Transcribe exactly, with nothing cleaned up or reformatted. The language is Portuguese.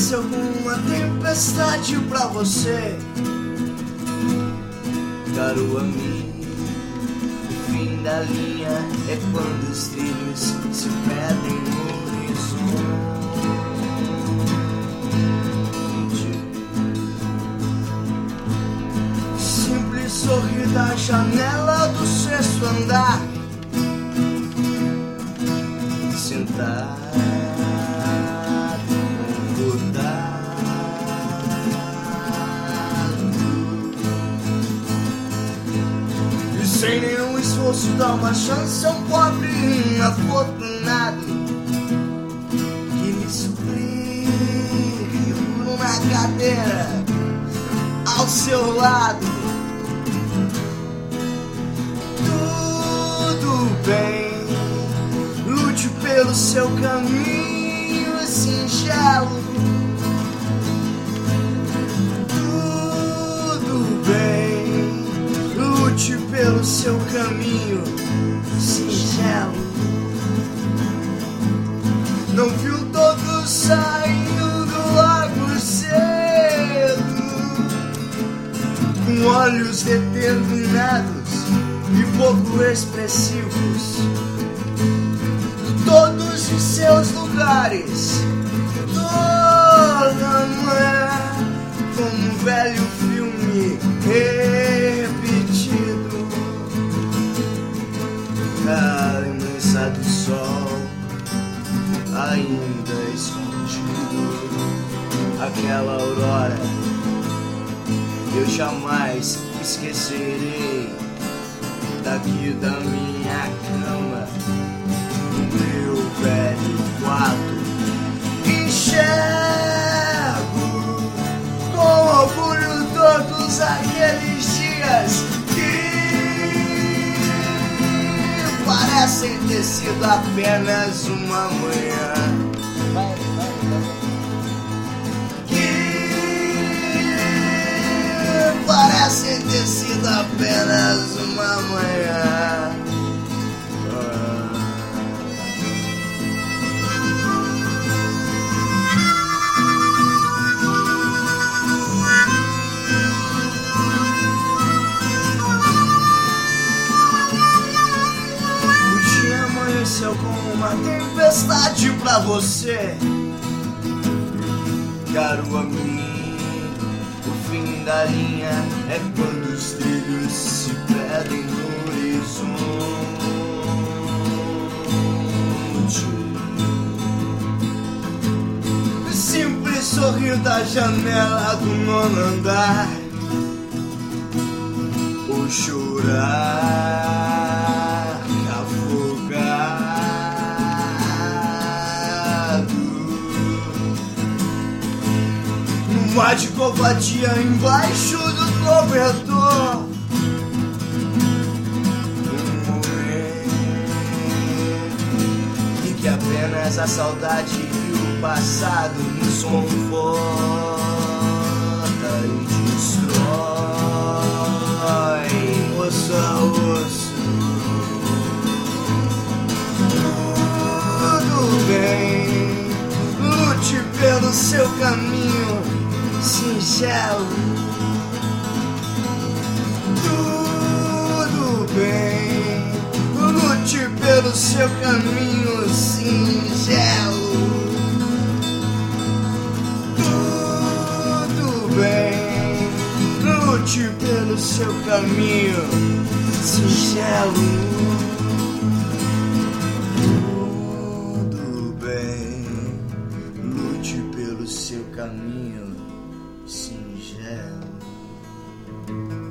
amanheceu com uma tempestade pra você, caro amigo. O fim da linha é quando os trilhos se perdem no horizonte. Simples sorrir da janela do sexto andar, sentar sem nenhum esforço dá uma chance a um pobre inafortunado que me supriu numa cadeira ao seu lado. Tudo bem, lute pelo seu caminho singelo. Tudo bem, lute pelo seu caminho singelo. Não viu todos saindo logo cedo, com olhos determinados e pouco expressivos, todos em seus lugares, toda manhã, como um velho filme repetido. A lembrança do sol ainda escondido, aquela aurora eu jamais esquecerei. Daqui da minha cama, no meu velho quarto, enxergo com orgulho todos aqueles dias que parecem ter sido apenas uma manhã, que parecem ter sido apenas uma manhã. Com uma tempestade pra você, caro amigo. O fim da linha é quando os trilhos se perdem no horizonte. Simples sorrir da janela do nono andar, ou chorar um ar de covardia embaixo do cobertor. Um momento em que apenas a saudade e o passado nos conforta e destrói osso a osso. Tudo bem, lute pelo seu caminho singelo. Tudo bem, lute pelo seu caminho singelo. Tudo bem, lute pelo seu caminho singelo. Tudo bem, lute pelo seu caminho singelo.